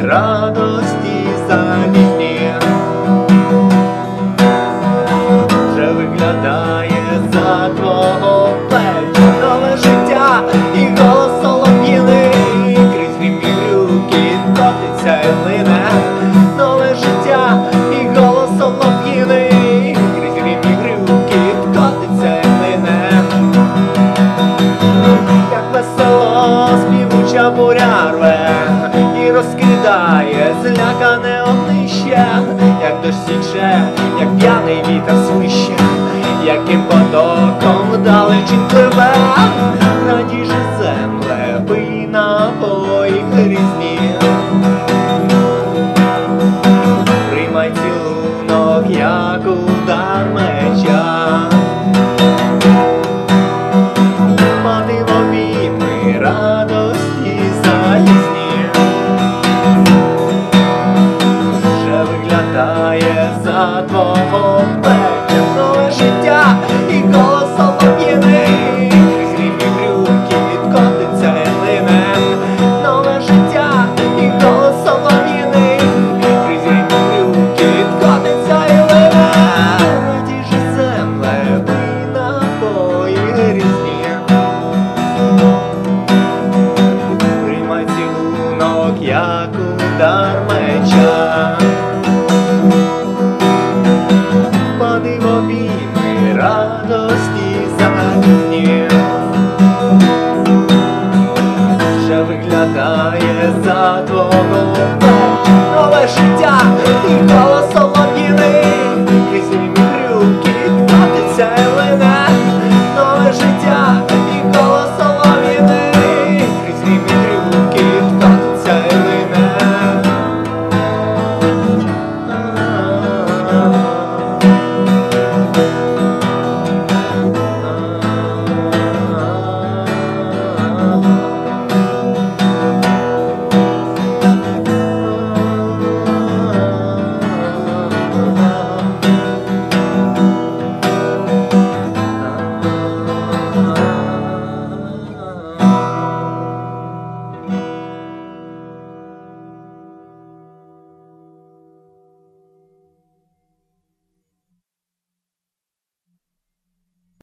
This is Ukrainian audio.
радості залізні. Вже виглядає за твого плеча нове життя і голос солов'їний, крізь грім і грюкіт котиться і лине. Нове життя і голос солов'їний, крізь грім і грюкіт котиться і лине. Як весело співуча буря рве і розкидає злякане обличчя, як дощ січе, як п'яний вітер свище, яким потоком вдалечінь пливе. Радіже земле, пий напої грізні, приймай цілунок, як удар меча. Пади в обійми радості залізні, вже виглядає за твого плеча нове життя і голос солов'їний, крізь грім і грюкіт котиться і лине. Нове життя і голос солов'їний, крізь грім і грюкіт котиться і лине. Радіже земле, пий напої грізні, приймай цілунок, як удар меча. Пади в обійми радості залізні, вже виглядає за твого плеча нове життя і голос